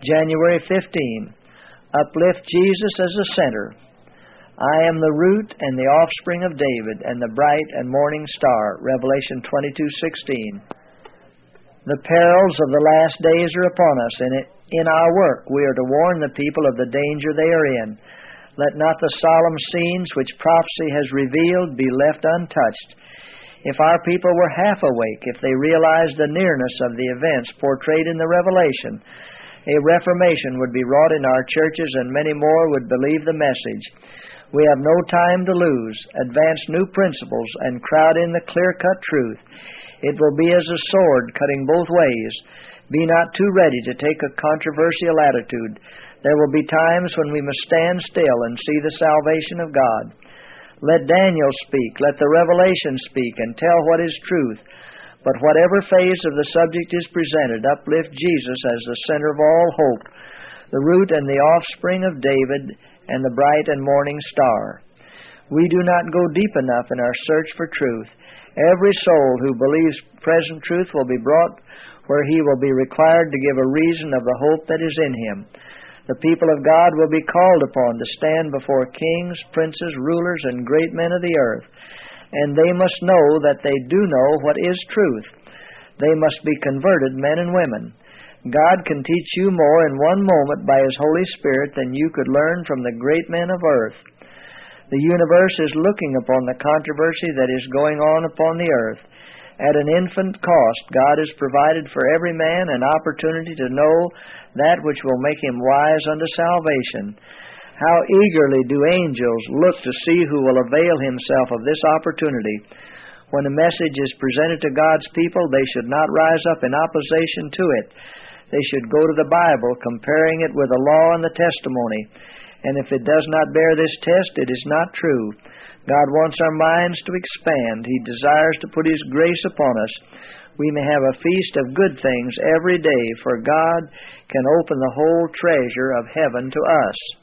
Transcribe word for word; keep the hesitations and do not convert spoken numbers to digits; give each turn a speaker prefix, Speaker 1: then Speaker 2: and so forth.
Speaker 1: January fifteenth. Uplift Jesus as the center. I am the root and the offspring of David and the bright and morning star. Revelation twenty-two sixteen. The perils of the last days are upon us, and in our work we are to warn the people of the danger they are in. Let not the solemn scenes which prophecy has revealed be left untouched. If our people were half awake, if they realized the nearness of the events portrayed in the Revelation, a reformation would be wrought in our churches, and many more would believe the message. We have no time to lose. Advance new principles and crowd in the clear-cut truth. It will be as a sword cutting both ways. Be not too ready to take a controversial attitude. There will be times when we must stand still and see the salvation of God. Let Daniel speak, let the Revelation speak, and tell what is truth. But whatever phase of the subject is presented, uplift Jesus as the center of all hope, the root and the offspring of David, and the bright and morning star. We do not go deep enough in our search for truth. Every soul who believes present truth will be brought where he will be required to give a reason of the hope that is in him. The people of God will be called upon to stand before kings, princes, rulers, and great men of the earth, and they must know that they do know what is truth. They must be converted men and women. God can teach you more in one moment by His Holy Spirit than you could learn from the great men of earth. The universe is looking upon the controversy that is going on upon the earth. At an infinite cost, God has provided for every man an opportunity to know that which will make him wise unto salvation. How eagerly do angels look to see who will avail himself of this opportunity. When a message is presented to God's people, they should not rise up in opposition to it. They should go to the Bible, comparing it with the law and the testimony. And if it does not bear this test, it is not true. God wants our minds to expand. He desires to put His grace upon us. We may have a feast of good things every day, for God can open the whole treasure of heaven to us.